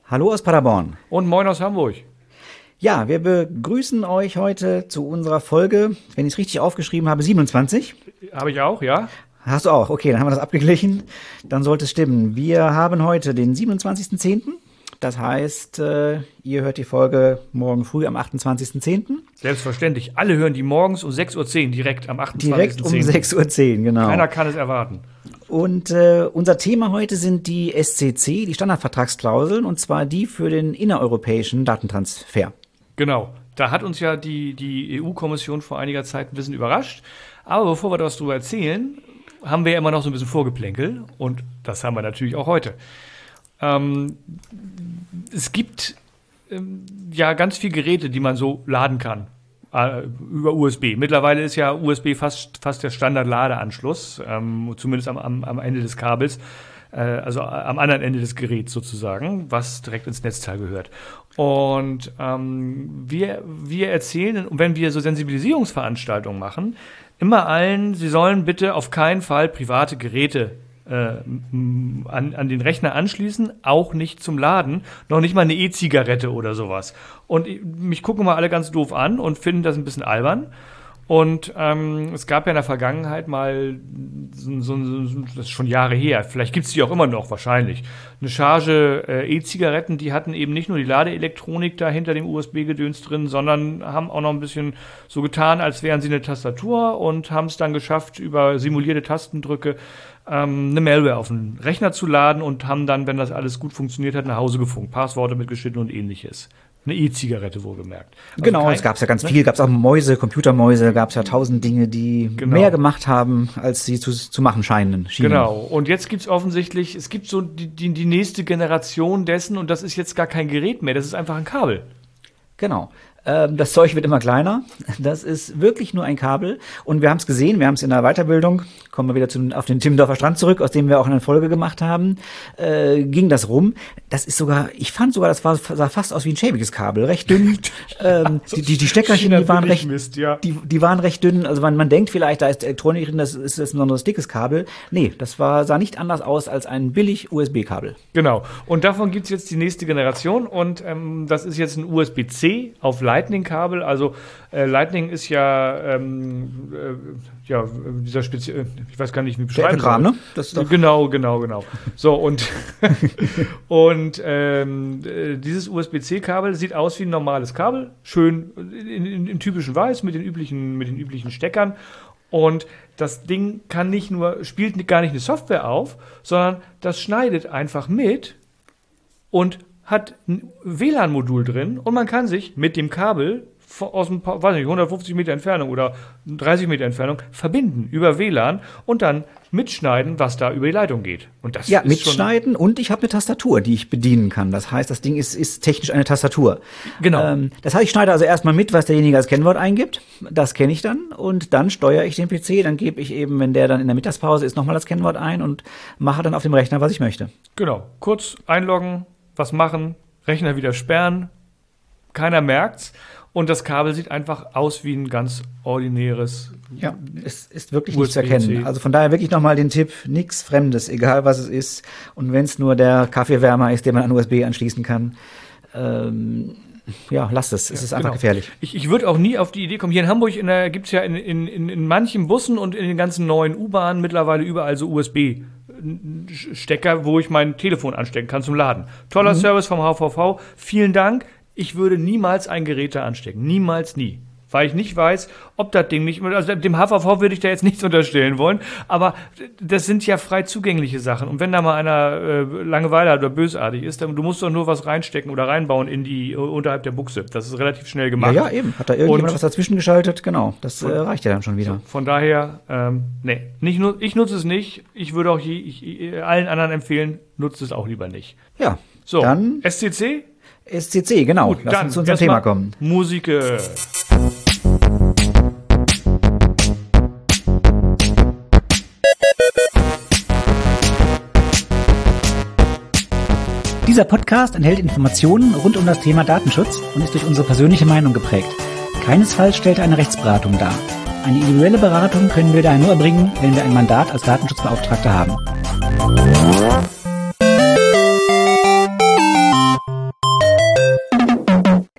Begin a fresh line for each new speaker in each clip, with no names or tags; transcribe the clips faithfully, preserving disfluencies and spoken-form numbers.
Hallo aus Paderborn.
Und moin aus Hamburg.
Ja, wir begrüßen euch heute zu unserer Folge, wenn ich es richtig aufgeschrieben habe, siebenundzwanzig.
Habe ich auch, ja.
Hast du auch? Okay, dann haben wir das abgeglichen. Dann sollte es stimmen. Wir haben heute den siebenundzwanzigsten zehnten Das heißt, äh, ihr hört die Folge morgen früh am achtundzwanzigsten zehnten
Selbstverständlich. Alle hören die morgens um sechs Uhr zehn direkt am achtundzwanzigsten zehnten
Direkt um sechs Uhr zehn, genau.
Keiner kann es erwarten.
Und äh, unser Thema heute sind die S C C, die Standardvertragsklauseln, und zwar die für den innereuropäischen Datentransfer.
Genau. Da hat uns ja die, die E U-Kommission vor einiger Zeit ein bisschen überrascht. Aber bevor wir das darüber erzählen, haben wir ja immer noch so ein bisschen Vorgeplänkel. Und das haben wir natürlich auch heute. Ähm, es gibt ähm, ja ganz viele Geräte, die man so laden kann äh, über U S B. Mittlerweile ist ja U S B fast, fast der Standard-Ladeanschluss, ähm, zumindest am, am, am Ende des Kabels, äh, also am anderen Ende des Geräts sozusagen, was direkt ins Netzteil gehört. Und ähm, wir, wir erzählen, wenn wir so Sensibilisierungsveranstaltungen machen, immer allen, sie sollen bitte auf keinen Fall private Geräte Äh, an, an den Rechner anschließen, auch nicht zum Laden, noch nicht mal eine E-Zigarette oder sowas. Und mich gucken mal alle ganz doof an und finden das ein bisschen albern. Und ähm, es gab ja in der Vergangenheit mal, so, so, das ist schon Jahre her, vielleicht gibt es die auch immer noch, wahrscheinlich, eine Charge äh, E-Zigaretten, die hatten eben nicht nur die Ladeelektronik da hinter dem U S B-Gedöns drin, sondern haben auch noch ein bisschen so getan, als wären sie eine Tastatur und haben es dann geschafft, über simulierte Tastendrücke ähm, eine Malware auf den Rechner zu laden und haben dann, wenn das alles gut funktioniert hat, nach Hause gefunkt, Passworte mitgeschnitten und ähnliches. Eine E-Zigarette wohlgemerkt. Also
genau, es gab es ja ganz viel, gab es auch Mäuse, Computermäuse, gab es ja tausend Dinge, die genau. mehr gemacht haben, als sie zu, zu machen scheinen. Schienen.
Genau, und jetzt gibt es offensichtlich, es gibt so die, die, die nächste Generation dessen und das ist jetzt gar kein Gerät mehr, das ist einfach ein Kabel.
Genau. Das Zeug wird immer kleiner. Das ist wirklich nur ein Kabel. Und wir haben es gesehen, wir haben es in der Weiterbildung, kommen wir wieder zum, auf den Timmendorfer Strand zurück, aus dem wir auch eine Folge gemacht haben, äh, ging das rum. Das ist sogar, ich fand sogar, das war, sah fast aus wie ein schäbiges Kabel, recht dünn. ähm, die, die, die Steckerchen, die waren recht, Mist, ja. die, die waren recht dünn. Also man, man denkt vielleicht, da ist Elektronik drin, das ist, das ist ein besonders dickes Kabel. Nee, das war, sah nicht anders aus als ein billig U S B-Kabel.
Genau. Und davon gibt es jetzt die nächste Generation und ähm, das ist jetzt ein U S B C auf Lightning-Kabel, also äh, Lightning ist ja, ähm, äh, ja dieser spezielle, ich weiß gar nicht, wie beschreiben
Kram, ne? Das ist doch
genau, genau, genau. So und und ähm, dieses U S B C-Kabel sieht aus wie ein normales Kabel, schön in, in, im typischen Weiß mit den üblichen mit den üblichen Steckern. Und das Ding kann nicht nur spielt gar nicht eine Software auf, sondern das schneidet einfach mit und hat ein W L A N-Modul drin und man kann sich mit dem Kabel aus ein paar, weiß nicht, hundertfünfzig Meter Entfernung oder dreißig Meter Entfernung verbinden über W L A N und dann mitschneiden, was da über die Leitung geht. Und das
ja,
ist
mitschneiden
schon
und ich habe eine Tastatur, die ich bedienen kann. Das heißt, das Ding ist, ist technisch eine Tastatur.
Genau.
Ähm, das heißt, ich schneide also erstmal mit, was derjenige als Kennwort eingibt. Das kenne ich dann und dann steuere ich den P C. Dann gebe ich eben, wenn der dann in der Mittagspause ist, nochmal das Kennwort ein und mache dann auf dem Rechner, was ich möchte.
Genau. Kurz einloggen, was machen, Rechner wieder sperren, keiner merkt's und das Kabel sieht einfach aus wie ein ganz ordinäres.
Ja, es ist wirklich nicht zu erkennen. Also von daher wirklich nochmal den Tipp, nichts Fremdes, egal was es ist. Und wenn es nur der Kaffeewärmer ist, den man an U S B anschließen kann, ähm, ja, lasst es. Es ja, ist einfach genau. gefährlich.
Ich, ich würde auch nie auf die Idee kommen. Hier in Hamburg gibt es ja in, in, in, in manchen Bussen und in den ganzen neuen U-Bahnen mittlerweile überall so U S B Stecker, wo ich mein Telefon anstecken kann zum Laden. Toller mhm. Service vom H V V. Vielen Dank. Ich würde niemals ein Gerät da anstecken. Niemals, nie. Weil ich nicht weiß, ob das Ding nicht, also dem H V V würde ich da jetzt nichts unterstellen wollen, aber das sind ja frei zugängliche Sachen. Und wenn da mal einer äh, Langeweile hat oder bösartig ist, dann du musst doch nur was reinstecken oder reinbauen in die, unterhalb der Buchse. Das ist relativ schnell gemacht.
Ja, ja, eben. Hat da irgendjemand und, was dazwischen geschaltet? Genau. Das äh, reicht ja dann schon wieder.
So, von daher, ähm, nee, nicht nur, ich nutze es nicht. Ich würde auch je, ich, allen anderen empfehlen, nutzt es auch lieber nicht.
Ja.
So,
dann
S C C?
S C C, genau.
Gut,
lass uns zu unserem Thema kommen.
Musik. Äh.
Dieser Podcast enthält Informationen rund um das Thema Datenschutz und ist durch unsere persönliche Meinung geprägt. Keinesfalls stellt er eine Rechtsberatung dar. Eine individuelle Beratung können wir daher nur erbringen, wenn wir ein Mandat als Datenschutzbeauftragter haben.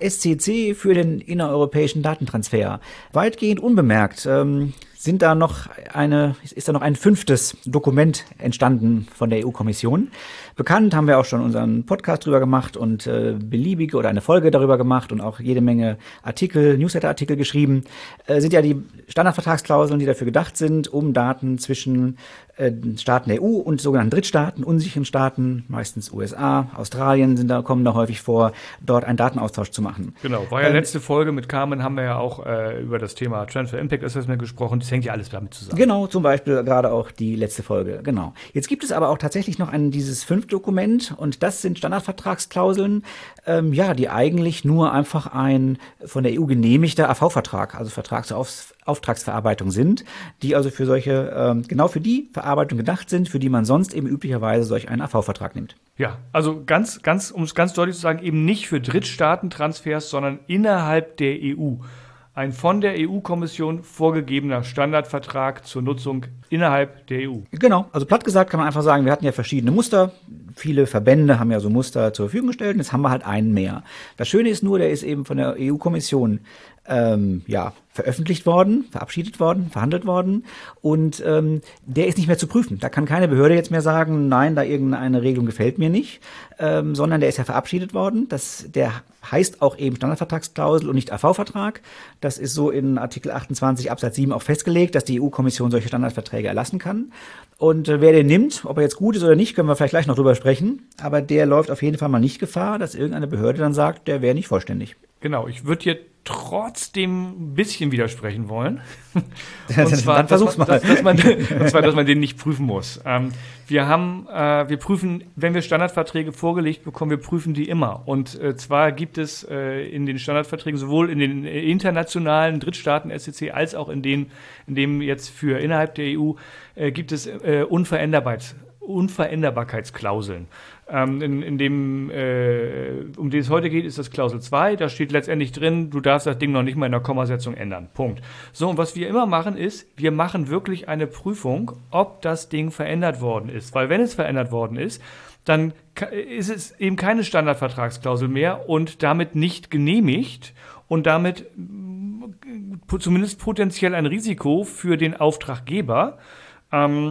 S C C für den innereuropäischen Datentransfer. Weitgehend unbemerkt. Ähm, sind da noch eine, ist da noch ein fünftes Dokument entstanden von der E U-Kommission. Bekannt haben wir auch schon unseren Podcast drüber gemacht und äh, beliebige oder eine Folge darüber gemacht und auch jede Menge Artikel, Newsletter-Artikel geschrieben. Äh, sind ja die Standardvertragsklauseln, die dafür gedacht sind, um Daten zwischen äh, Staaten der E U und sogenannten Drittstaaten, unsicheren Staaten, meistens U S A, Australien sind da, kommen da häufig vor, dort einen Datenaustausch zu machen.
Genau, war ja ähm, letzte Folge mit Carmen, haben wir ja auch äh, über das Thema Transfer Impact Assessment gesprochen. Das hängt ja alles damit zusammen.
Genau, zum Beispiel gerade auch die letzte Folge, genau. Jetzt gibt es aber auch tatsächlich noch ein, dieses fünfte Dokument und das sind Standardvertragsklauseln, ähm, ja, die eigentlich nur einfach ein von der E U genehmigter A V-Vertrag, also Vertrag zur Auf- Auftragsverarbeitung sind, die also für solche, ähm, genau für die Verarbeitung gedacht sind, für die man sonst eben üblicherweise solch einen A V-Vertrag nimmt.
Ja, also ganz, ganz, um es ganz deutlich zu sagen, eben nicht für Drittstaatentransfers, sondern innerhalb der E U. Ein von der E U-Kommission vorgegebener Standardvertrag zur Nutzung innerhalb der E U.
Genau, also platt gesagt kann man einfach sagen, wir hatten ja verschiedene Muster. Viele Verbände haben ja so Muster zur Verfügung gestellt und jetzt haben wir halt einen mehr. Das Schöne ist nur, der ist eben von der E U-Kommission ähm, ja, veröffentlicht worden, verabschiedet worden, verhandelt worden und ähm, der ist nicht mehr zu prüfen. Da kann keine Behörde jetzt mehr sagen, nein, da irgendeine Regelung gefällt mir nicht, ähm, sondern der ist ja verabschiedet worden. Das, der heißt auch eben Standardvertragsklausel und nicht A V-Vertrag. Das ist so in Artikel achtundzwanzig Absatz sieben auch festgelegt, dass die E U-Kommission solche Standardverträge erlassen kann. Und äh, wer den nimmt, ob er jetzt gut ist oder nicht, können wir vielleicht gleich noch drüber sprechen. Aber der läuft auf jeden Fall mal nicht Gefahr, dass irgendeine Behörde dann sagt, der wäre nicht vollständig.
Genau, ich würde hier trotzdem ein bisschen widersprechen wollen.
Und zwar, dann versuch's
dass,
mal.
Dass, dass man, und zwar, dass man den nicht prüfen muss. Ähm, wir haben, äh, wir prüfen, wenn wir Standardverträge vorgelegt bekommen, wir prüfen die immer. Und äh, zwar gibt es äh, in den Standardverträgen sowohl in den äh, internationalen Drittstaaten S C C als auch in denen, in dem jetzt für innerhalb der E U äh, gibt es äh, Unveränderbarkeits, Unveränderbarkeitsklauseln. Ähm, in, in dem, äh, um die es heute geht, ist das Klausel zwei. Da steht letztendlich drin, du darfst das Ding noch nicht mal in der Kommasetzung ändern. Punkt. So, und was wir immer machen ist, wir machen wirklich eine Prüfung, ob das Ding verändert worden ist. Weil wenn es verändert worden ist, dann ist es eben keine Standardvertragsklausel mehr und damit nicht genehmigt und damit zumindest potenziell ein Risiko für den Auftraggeber, ähm,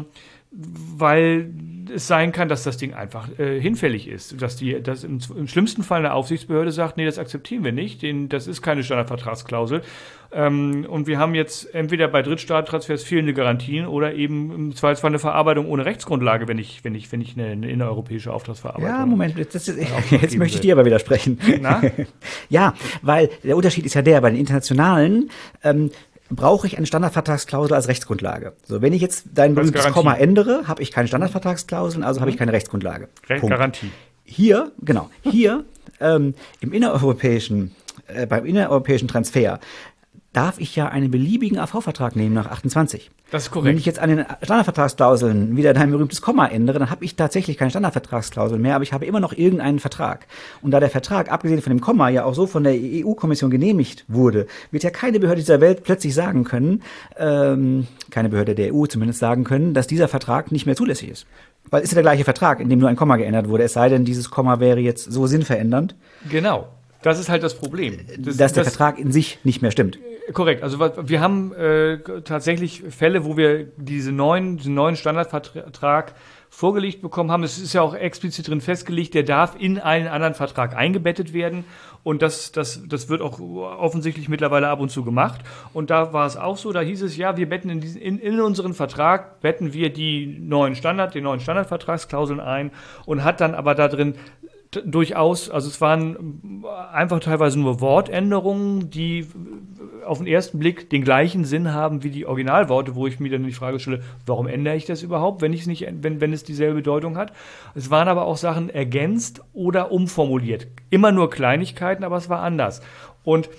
weil es sein kann, dass das Ding einfach äh, hinfällig ist. Dass die, dass im, im schlimmsten Fall eine Aufsichtsbehörde sagt, nee, das akzeptieren wir nicht, den, das ist keine Standardvertragsklausel. Ähm, und wir haben jetzt entweder bei Drittstaatentransfers fehlende Garantien oder eben im Zweifelsfall eine Verarbeitung ohne Rechtsgrundlage, wenn ich, wenn ich, wenn ich eine, eine innereuropäische Auftragsverarbeitung.
Ja, Moment, jetzt, jetzt, jetzt möchte ich dir aber widersprechen. Na? Ja, weil der Unterschied ist ja der, bei den internationalen ähm, brauche ich eine Standardvertragsklausel als Rechtsgrundlage. So, wenn ich jetzt dein berühmtes Komma ändere, habe ich keine Standardvertragsklausel, also mhm. habe ich keine Rechtsgrundlage.
Punkt. Garantie.
Hier, genau, hier ähm, im innereuropäischen, äh, beim innereuropäischen Transfer darf ich ja einen beliebigen A V-Vertrag nehmen nach achtundzwanzig.
Das ist korrekt.
Wenn ich jetzt an den Standardvertragsklauseln wieder dein berühmtes Komma ändere, dann habe ich tatsächlich keine Standardvertragsklausel mehr, aber ich habe immer noch irgendeinen Vertrag. Und da der Vertrag, abgesehen von dem Komma, ja auch so von der E U-Kommission genehmigt wurde, wird ja keine Behörde dieser Welt plötzlich sagen können, ähm, keine Behörde der E U zumindest sagen können, dass dieser Vertrag nicht mehr zulässig ist. Weil es ist ja der gleiche Vertrag, in dem nur ein Komma geändert wurde, es sei denn, dieses Komma wäre jetzt so sinnverändernd.
Genau. Das ist halt das Problem.
Das, dass der das, Vertrag in sich nicht mehr stimmt.
Korrekt. Also wir haben äh, tatsächlich Fälle, wo wir diese neuen, diesen neuen Standardvertrag vorgelegt bekommen haben. Es ist ja auch explizit drin festgelegt, der darf in einen anderen Vertrag eingebettet werden. Und das, das, das wird auch offensichtlich mittlerweile ab und zu gemacht. Und da war es auch so, da hieß es, ja, wir betten in, diesen, in, in unseren Vertrag, betten wir die neuen Standard, die neuen Standardvertragsklauseln ein und hat dann aber da drin durchaus, also es waren einfach teilweise nur Wortänderungen, die auf den ersten Blick den gleichen Sinn haben wie die Originalworte, wo ich mir dann die Frage stelle, warum ändere ich das überhaupt, wenn ich es nicht, wenn, wenn es dieselbe Bedeutung hat? Es waren aber auch Sachen ergänzt oder umformuliert. Immer nur Kleinigkeiten, aber es war anders. Und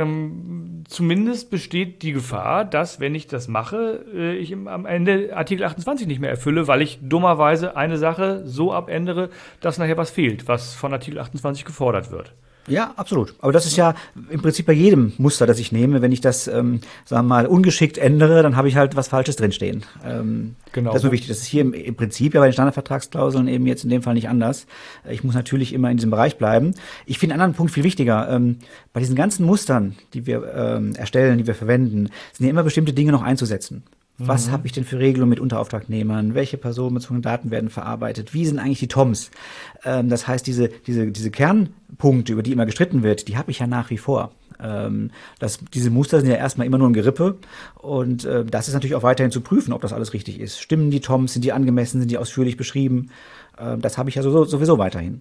Ähm, zumindest besteht die Gefahr, dass, wenn ich das mache, äh, ich im, am Ende Artikel achtundzwanzig nicht mehr erfülle, weil ich dummerweise eine Sache so abändere, dass nachher was fehlt, was von Artikel achtundzwanzig gefordert wird.
Ja, absolut. Aber das ist ja im Prinzip bei jedem Muster, das ich nehme. Wenn ich das, ähm, sagen wir mal, ungeschickt ändere, dann habe ich halt was Falsches drinstehen. Ähm,
Genau.
Das ist so wichtig. Das ist hier im, im Prinzip ja bei den Standardvertragsklauseln eben jetzt in dem Fall nicht anders. Ich muss natürlich immer in diesem Bereich bleiben. Ich finde einen anderen Punkt viel wichtiger. Ähm, bei diesen ganzen Mustern, die wir ähm, erstellen, die wir verwenden, sind ja immer bestimmte Dinge noch einzusetzen. Was mhm. habe ich denn für Regelungen mit Unterauftragnehmern? Welche personenbezogenen Daten werden verarbeitet? Wie sind eigentlich die T O Ms? Ähm, das heißt, diese, diese, diese Kernpunkte, über die immer gestritten wird, die habe ich ja nach wie vor. Ähm, das, diese Muster sind ja erstmal immer nur ein Gerippe und äh, das ist natürlich auch weiterhin zu prüfen, ob das alles richtig ist. Stimmen die T O Ms? Sind die angemessen? Sind die ausführlich beschrieben? Äh, das habe ich ja so, sowieso weiterhin.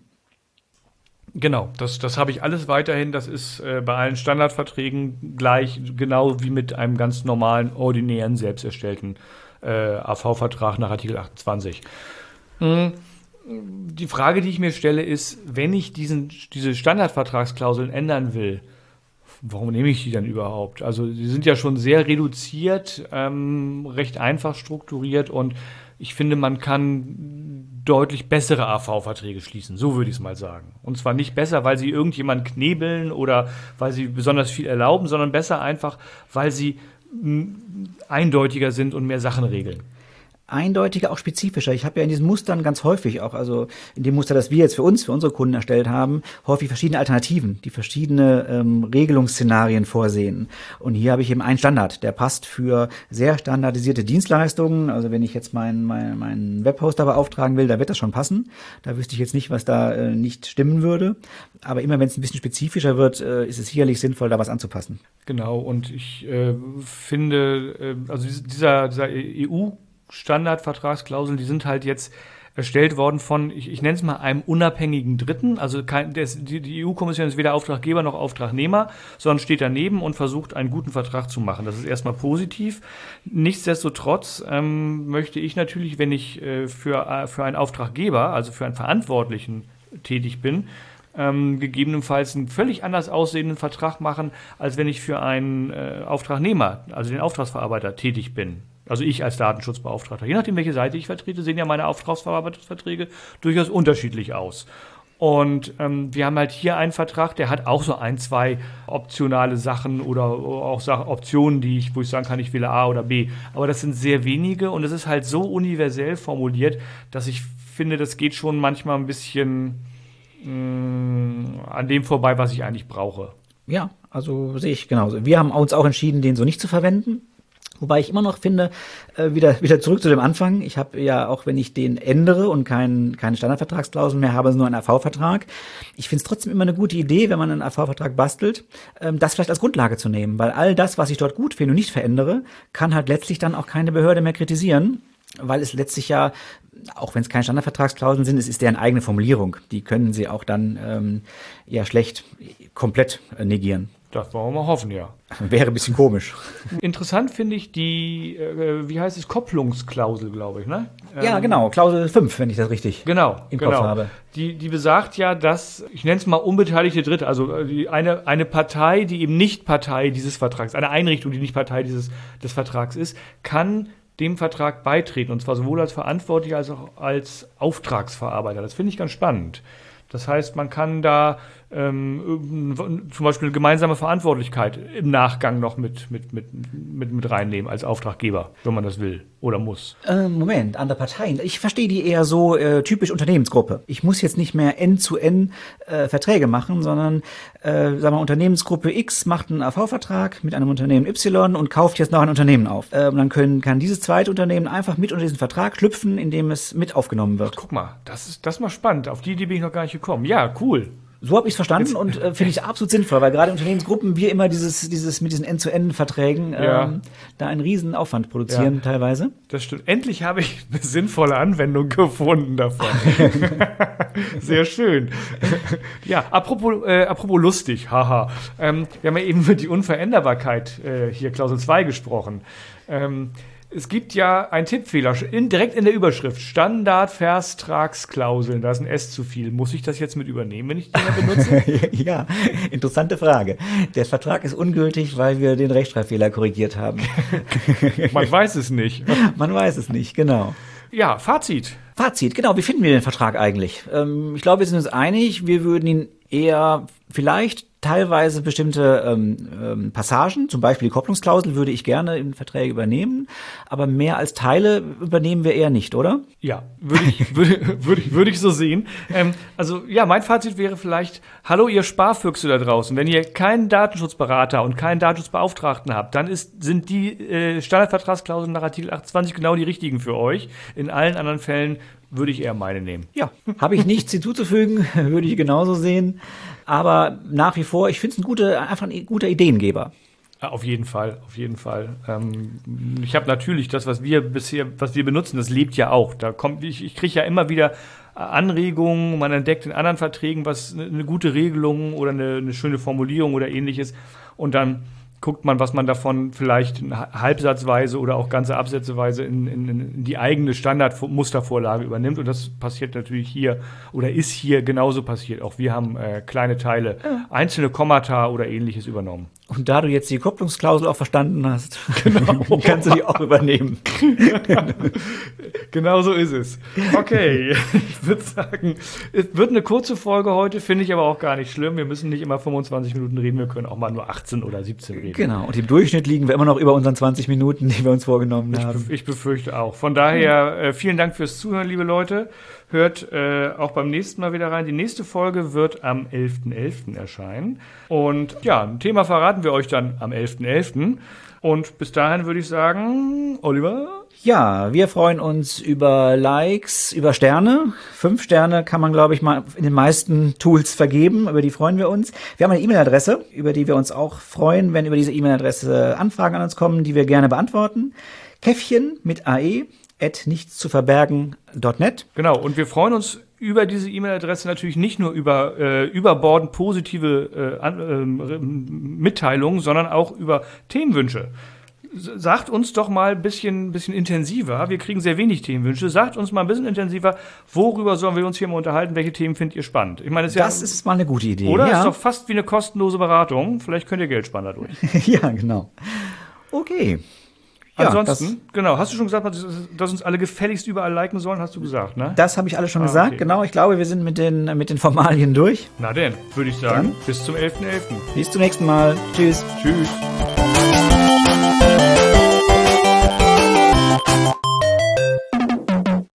Genau, das, das habe ich alles weiterhin. Das ist äh, bei allen Standardverträgen gleich, genau wie mit einem ganz normalen, ordinären, selbst erstellten äh, A V-Vertrag nach Artikel achtundzwanzig. Hm. Die Frage, die ich mir stelle, ist, wenn ich diesen, diese Standardvertragsklauseln ändern will, warum nehme ich die dann überhaupt? Also die sind ja schon sehr reduziert, ähm, recht einfach strukturiert und ich finde, man kann deutlich bessere A V-Verträge schließen, so würde ich es mal sagen. Und zwar nicht besser, weil sie irgendjemanden knebeln oder weil sie besonders viel erlauben, sondern besser einfach, weil sie m, eindeutiger sind und mehr Sachen regeln.
Eindeutiger, auch spezifischer. Ich habe ja in diesen Mustern ganz häufig auch, also in dem Muster, das wir jetzt für uns, für unsere Kunden erstellt haben, häufig verschiedene Alternativen, die verschiedene ähm, Regelungsszenarien vorsehen. Und hier habe ich eben einen Standard, der passt für sehr standardisierte Dienstleistungen. Also wenn ich jetzt meinen mein, mein Webhoster beauftragen will, da wird das schon passen. Da wüsste ich jetzt nicht, was da äh, nicht stimmen würde. Aber immer wenn es ein bisschen spezifischer wird, äh, ist es sicherlich sinnvoll, da was anzupassen.
Genau, und ich äh, finde, äh, also dieser, dieser E U- Standardvertragsklauseln, die sind halt jetzt erstellt worden von, ich, ich nenne es mal einem unabhängigen Dritten, also kein, des, die, die E U-Kommission ist weder Auftraggeber noch Auftragnehmer, sondern steht daneben und versucht, einen guten Vertrag zu machen. Das ist erstmal positiv. Nichtsdestotrotz ähm, möchte ich natürlich, wenn ich äh, für, äh, für einen Auftraggeber, also für einen Verantwortlichen tätig bin, ähm, gegebenenfalls einen völlig anders aussehenden Vertrag machen, als wenn ich für einen äh, Auftragnehmer, also den Auftragsverarbeiter, tätig bin. Also ich als Datenschutzbeauftragter. Je nachdem, welche Seite ich vertrete, sehen ja meine Auftragsverarbeitungsverträge durchaus unterschiedlich aus. Und ähm, wir haben halt hier einen Vertrag, der hat auch so ein, zwei optionale Sachen oder auch Sachen, Optionen, die ich, wo ich sagen kann, ich wähle A oder B. Aber das sind sehr wenige und es ist halt so universell formuliert, dass ich finde, das geht schon manchmal ein bisschen mh, an dem vorbei, was ich eigentlich brauche.
Ja, also sehe ich genauso. Wir haben uns auch entschieden, den so nicht zu verwenden. Wobei ich immer noch finde, äh, wieder wieder zurück zu dem Anfang. Ich habe ja, auch wenn ich den ändere und kein, keine Standardvertragsklauseln mehr habe, nur einen A V-Vertrag. Ich finde es trotzdem immer eine gute Idee, wenn man einen A V-Vertrag bastelt, ähm, das vielleicht als Grundlage zu nehmen. Weil all das, was ich dort gut finde und nicht verändere, kann halt letztlich dann auch keine Behörde mehr kritisieren. Weil es letztlich ja, auch wenn es keine Standardvertragsklauseln sind, es ist deren eigene Formulierung. Die können sie auch dann ähm, ja schlecht komplett äh, negieren.
Das wollen wir mal hoffen, ja.
Wäre ein bisschen komisch.
Interessant finde ich die, äh, wie heißt es, Kopplungsklausel, glaube ich, ne? Ähm,
ja, genau, Klausel fünf, wenn ich das richtig
genau,
im
genau.
Kopf habe.
Die, die besagt ja, dass, ich nenne es mal unbeteiligte Dritte, also die, eine, eine Partei, die eben nicht Partei dieses Vertrags, eine Einrichtung, die nicht Partei dieses, des Vertrags ist, kann dem Vertrag beitreten, und zwar sowohl als Verantwortlicher als auch als Auftragsverarbeiter. Das finde ich ganz spannend. Das heißt, man kann da ähm, zum Beispiel eine gemeinsame Verantwortlichkeit im Nachgang noch mit, mit, mit, mit, mit reinnehmen als Auftraggeber, wenn man das will oder muss.
Äh, Moment, andere Parteien. Ich verstehe die eher so äh, typisch Unternehmensgruppe. Ich muss jetzt nicht mehr End-zu-End äh, Verträge machen, sondern äh, sagen wir, Unternehmensgruppe X macht einen A V-Vertrag mit einem Unternehmen Y und kauft jetzt noch ein Unternehmen auf. Äh, und dann können, kann dieses zweite Unternehmen einfach mit unter diesen Vertrag schlüpfen, indem es mit aufgenommen wird.
Ach, guck mal, das ist, das ist mal spannend. Auf die Idee bin ich noch gar nicht gekommen. Ja, cool.
So habe ich es verstanden Jetzt, und äh, finde ich absolut sinnvoll, weil gerade Unternehmensgruppen wir immer dieses, dieses mit diesen End-zu-End-Verträgen
ja.
ähm, da einen riesen Aufwand produzieren ja. teilweise.
Das stimmt. Endlich habe ich eine sinnvolle Anwendung gefunden davon. Sehr schön. Ja, apropos, äh, apropos lustig, haha. Ähm, wir haben ja eben über die Unveränderbarkeit äh, hier Klausel zwei gesprochen. Ähm, Es gibt ja einen Tippfehler, in, direkt in der Überschrift. Standardvertragsklauseln, da ist ein S zu viel. Muss ich das jetzt mit übernehmen, wenn ich den benutze?
Ja, interessante Frage. Der Vertrag ist ungültig, weil wir den Rechtschreibfehler korrigiert haben.
Man weiß es nicht.
Man weiß es nicht, genau.
Ja, Fazit.
Fazit, genau. Wie finden wir den Vertrag eigentlich? Ähm, ich glaube, wir sind uns einig, wir würden ihn Eher vielleicht teilweise bestimmte ähm, ähm, Passagen, zum Beispiel die Kopplungsklausel, würde ich gerne in Verträge übernehmen, aber mehr als Teile übernehmen wir eher nicht, oder?
Ja, würde ich, würde, würde ich, würde ich so sehen. Ähm, also ja, mein Fazit wäre vielleicht, hallo ihr Sparfüchse da draußen, wenn ihr keinen Datenschutzberater und keinen Datenschutzbeauftragten habt, dann ist, sind die äh, Standardvertragsklauseln nach Artikel achtundzwanzig genau die richtigen für euch. In allen anderen Fällen würde ich eher meine nehmen.
Ja, habe ich nichts hinzuzufügen, würde ich genauso sehen. Aber nach wie vor, ich finde es ein gute, einfach ein guter Ideengeber.
Auf jeden Fall, auf jeden Fall. Ähm, ich habe natürlich das, was wir bisher, was wir benutzen, das lebt ja auch. Da kommt, ich, ich kriege ja immer wieder Anregungen, man entdeckt in anderen Verträgen was eine, eine gute Regelung oder eine, eine schöne Formulierung oder ähnliches. Und dann guckt man, was man davon vielleicht halbsatzweise oder auch ganze Absätzeweise in, in, in die eigene Standardmustervorlage übernimmt. Und das passiert natürlich hier oder ist hier genauso passiert. Auch wir haben äh, kleine Teile, ja. einzelne Kommata oder ähnliches übernommen.
Und da du jetzt die Kopplungsklausel auch verstanden hast, genau. kannst du die auch übernehmen.
Genau so ist es. Okay, ich würde sagen, es wird eine kurze Folge heute, finde ich aber auch gar nicht schlimm. Wir müssen nicht immer fünfundzwanzig Minuten reden, wir können auch mal nur achtzehn oder siebzehn reden.
Genau, und im Durchschnitt liegen wir immer noch über unseren zwanzig Minuten, die wir uns vorgenommen haben.
Ich, ich befürchte auch. Von daher äh, vielen Dank fürs Zuhören, liebe Leute. Hört äh, auch beim nächsten Mal wieder rein. Die nächste Folge wird am elften elften erscheinen. Und ja, ein Thema verraten wir euch dann am elften elften Und bis dahin würde ich sagen, Oliver?
Ja, wir freuen uns über Likes, über Sterne. Fünf Sterne kann man, glaube ich, mal in den meisten Tools vergeben. Über die freuen wir uns. Wir haben eine E-Mail-Adresse, über die wir uns auch freuen, wenn über diese E-Mail-Adresse Anfragen an uns kommen, die wir gerne beantworten. Käffchen mit A E at nichtszuverbergen Punkt net.
Genau, und wir freuen uns über diese E-Mail-Adresse natürlich nicht nur über äh, überbordend positive äh, an, äh, Mitteilungen, sondern auch über Themenwünsche. Sagt uns doch mal ein bisschen, bisschen intensiver. Wir kriegen sehr wenig Themenwünsche. Sagt uns mal ein bisschen intensiver, worüber sollen wir uns hier mal unterhalten? Welche Themen findet ihr spannend? Ich meine, das ist,
das
ja,
ist mal eine gute Idee.
Oder?
Ja.
Das ist doch fast wie eine kostenlose Beratung. Vielleicht könnt ihr Geld sparen dadurch.
Ja, genau. Okay. Ja,
ansonsten, genau, hast du schon gesagt, dass uns alle gefälligst überall liken sollen, hast du gesagt, ne?
Das habe ich alles schon
ah,
gesagt,
okay.
Genau. Ich glaube, wir sind mit den, mit den Formalien durch.
Na denn, würde ich sagen, dann bis zum elften elften
Bis zum nächsten Mal. Tschüss.
Tschüss.